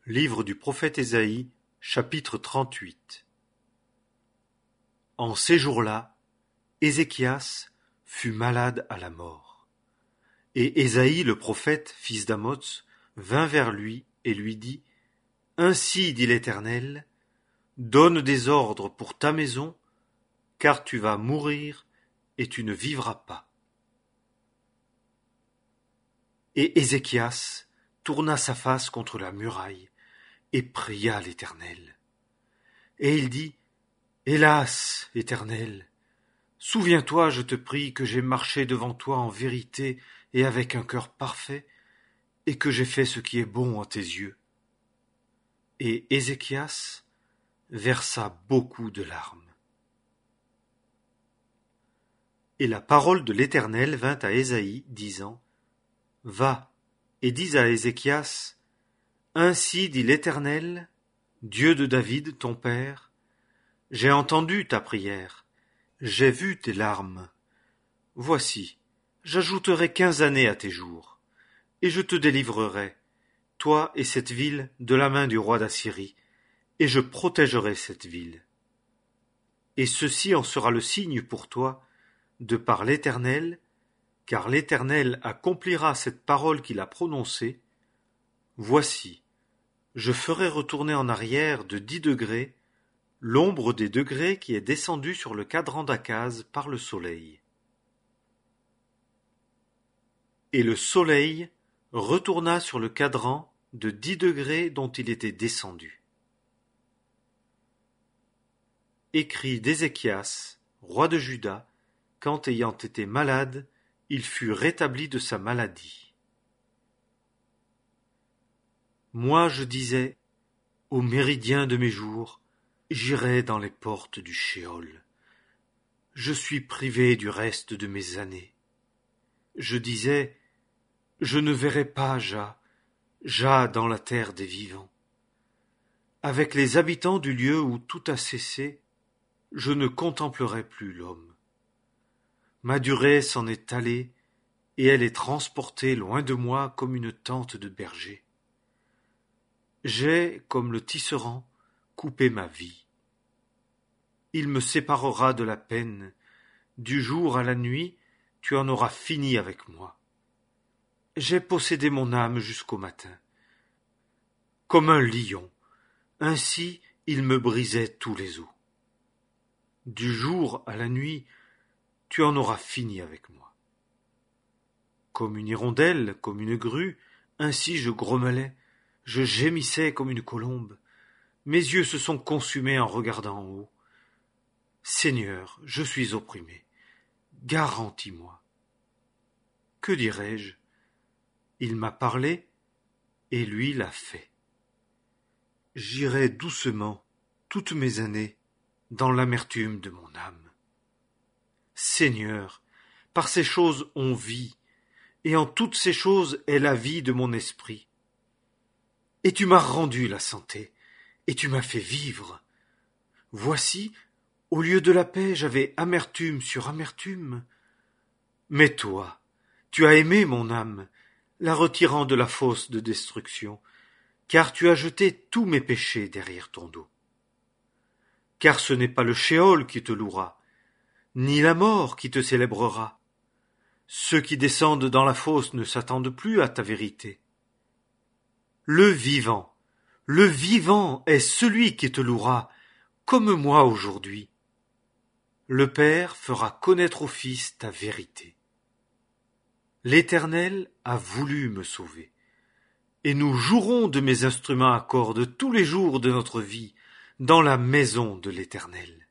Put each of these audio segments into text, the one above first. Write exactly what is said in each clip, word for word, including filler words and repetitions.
Livre du prophète Ésaïe, chapitre trente-huit. En ces jours-là, Ézéchias fut malade à la mort. Et Ésaïe le prophète, fils d'Amoz, vint vers lui et lui dit : Ainsi dit l'Éternel, donne des ordres pour ta maison, car tu vas mourir et tu ne vivras pas. Et Ézéchias tourna sa face contre la muraille et pria l'Éternel. Et il dit : Hélas, Éternel, souviens-toi, je te prie, que j'ai marché devant toi en vérité et avec un cœur parfait, et que j'ai fait ce qui est bon à tes yeux. Et Ézéchias versa beaucoup de larmes. Et la parole de l'Éternel vint à Ésaïe, disant : Va, et dis à Ézéchias : Ainsi dit l'Éternel, Dieu de David, ton père, j'ai entendu ta prière, j'ai vu tes larmes. Voici, j'ajouterai quinze années à tes jours, et je te délivrerai, toi et cette ville, de la main du roi d'Assyrie, et je protégerai cette ville. Et ceci en sera le signe pour toi, de par l'Éternel, car l'Éternel accomplira cette parole qu'il a prononcée. Voici, je ferai retourner en arrière de dix degrés l'ombre des degrés qui est descendue sur le cadran d'Akaz par le soleil. Et le soleil retourna sur le cadran de dix degrés dont il était descendu. Écrit d'Ézéchias, roi de Juda, quand ayant été malade, il fut rétabli de sa maladie. Moi je disais, au méridien de mes jours, j'irai dans les portes du Sheol. Je suis privé du reste de mes années. Je disais, je ne verrai pas Jah, Jah dans la terre des vivants. Avec les habitants du lieu où tout a cessé, je ne contemplerai plus l'homme. Ma durée s'en est allée, et elle est transportée loin de moi comme une tente de berger. J'ai, comme le tisserand, coupé ma vie. Il me séparera de la peine. Du jour à la nuit, tu en auras fini avec moi. J'ai possédé mon âme jusqu'au matin. Comme un lion, ainsi il me brisait tous les os. Du jour à la nuit, tu en auras fini avec moi. Comme une hirondelle, comme une grue, ainsi je grommelais, je gémissais comme une colombe. Mes yeux se sont consumés en regardant en haut. Seigneur, je suis opprimé. Garantis-moi. Que dirais-je ? Il m'a parlé, et lui l'a fait. J'irai doucement, toutes mes années, dans l'amertume de mon âme. Seigneur, par ces choses on vit, et en toutes ces choses est la vie de mon esprit. Et tu m'as rendu la santé, et tu m'as fait vivre. Voici, au lieu de la paix, j'avais amertume sur amertume. Mais toi, tu as aimé mon âme, la retirant de la fosse de destruction, car tu as jeté tous mes péchés derrière ton dos. Car ce n'est pas le Sheol qui te louera, ni la mort qui te célébrera. Ceux qui descendent dans la fosse ne s'attendent plus à ta vérité. Le vivant, le vivant est celui qui te louera, comme moi aujourd'hui. Le Père fera connaître au Fils ta vérité. L'Éternel a voulu me sauver, et nous jouerons de mes instruments à cordes tous les jours de notre vie dans la maison de l'Éternel.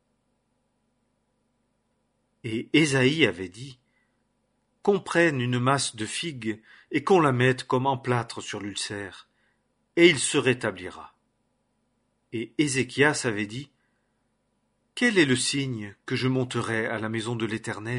Et Ésaïe avait dit : Qu'on prenne une masse de figues et qu'on la mette comme emplâtre sur l'ulcère, et il se rétablira. Et Ézéchias avait dit : Quel est le signe que je monterai à la maison de l'Éternel ?